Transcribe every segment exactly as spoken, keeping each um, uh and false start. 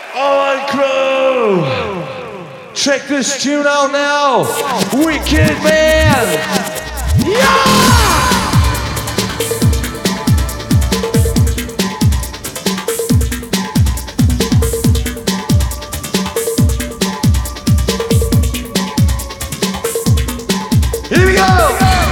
Alright, crew. Check this tune out now. Wicked Man. Yeah! Here we go!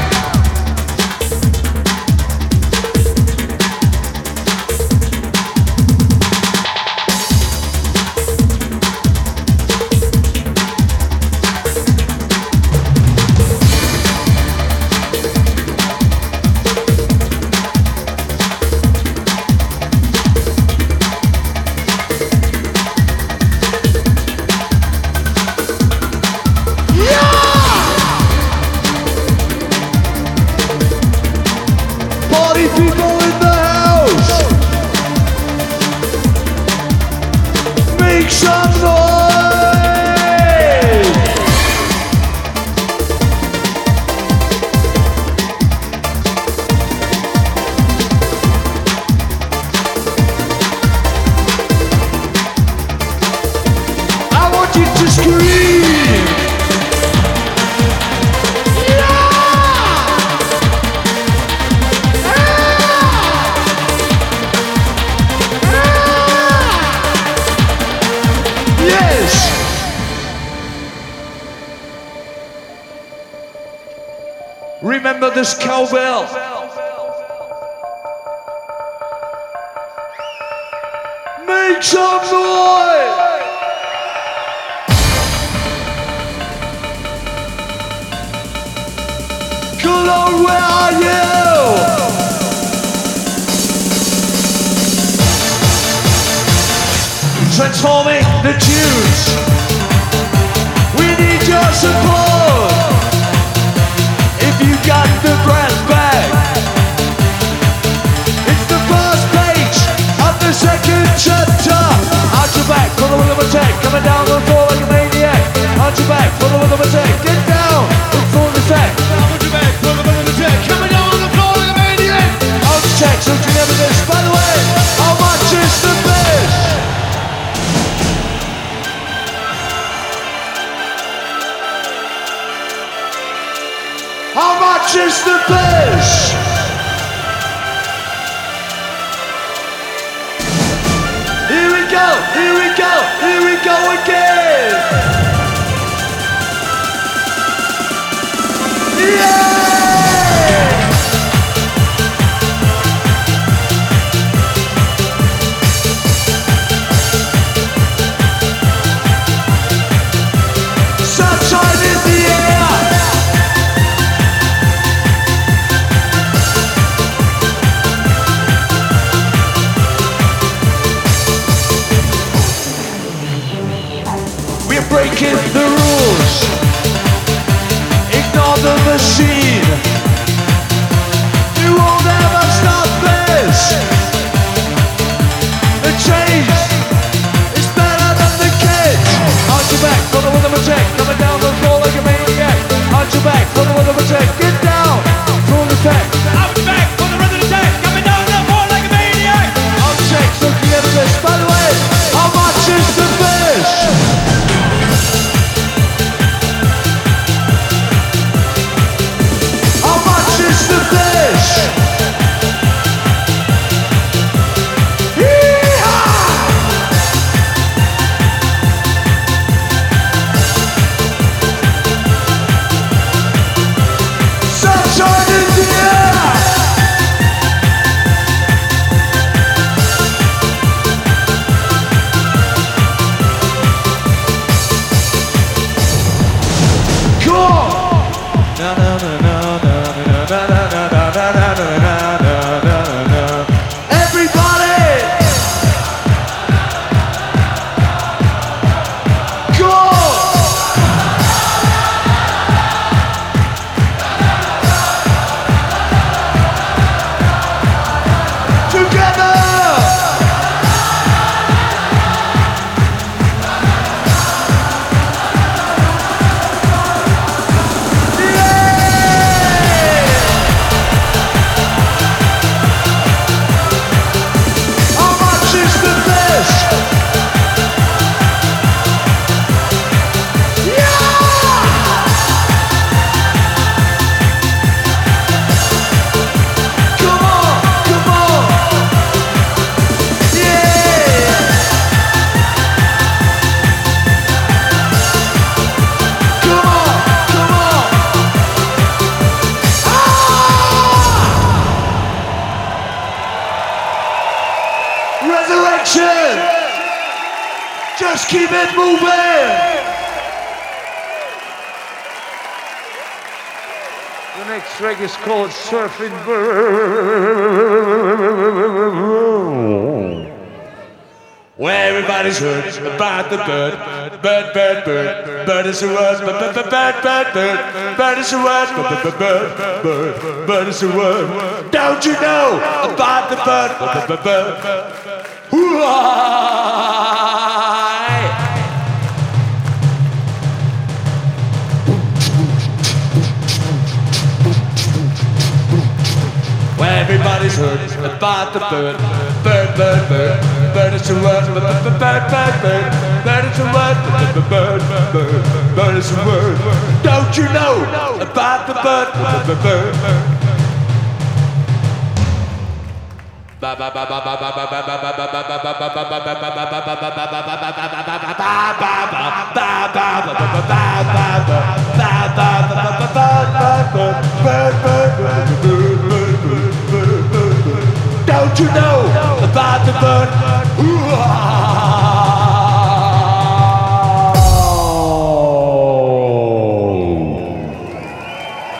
Remember this cowbell. Make some noise. Cologne, where are you? Transforming the tunes. We need your support. You got the brass bag. It's the first page of the second chapter. Arch your back for the rhythm attack, coming down on the floor like a maniac. Arch your back for the rhythm attack, get down, look for the sack. Arch your back for the rhythm attack, coming down on the floor like a maniac. Arch your check, so you never miss. By the way, how much is the best? How much is the fish? Here we go, here we go, here we go again. Yeah! Sunshine in the air. Breaking the rules, ignore the machine. You will never stop this. The change is better than the kids. Arch your back for the rhythm attack, coming down the floor like a maniac. Arch your back for the rhythm attack, get down, full attack. Arch your back for the rhythm attack, coming down the floor like a maniac. Arch check, so you never miss. By the way, how much is the fish? The fish. Just keep it moving. The next track is called Surfing Bird. Where everybody's heard about the bird. Bird, bird, bird. Bird is a word. Bird, bird, bird, bird, bird. Bird is a word. Bird, bird, bird, bird. Bird is a word. Don't you know about the bird? Bird, bird, bird, bird. Where everybody's heard about the bird. Bird, bird, bird. Bird is a word. Bird, bird, bird, bird. Bird is a word. Bird, bird, bird. Bird is a word. Don't you know about the bird? Bird, bird, bird. Ba ba ba ba ba ba ba ba ba ba ba ba ba ba Don't you know about the bird?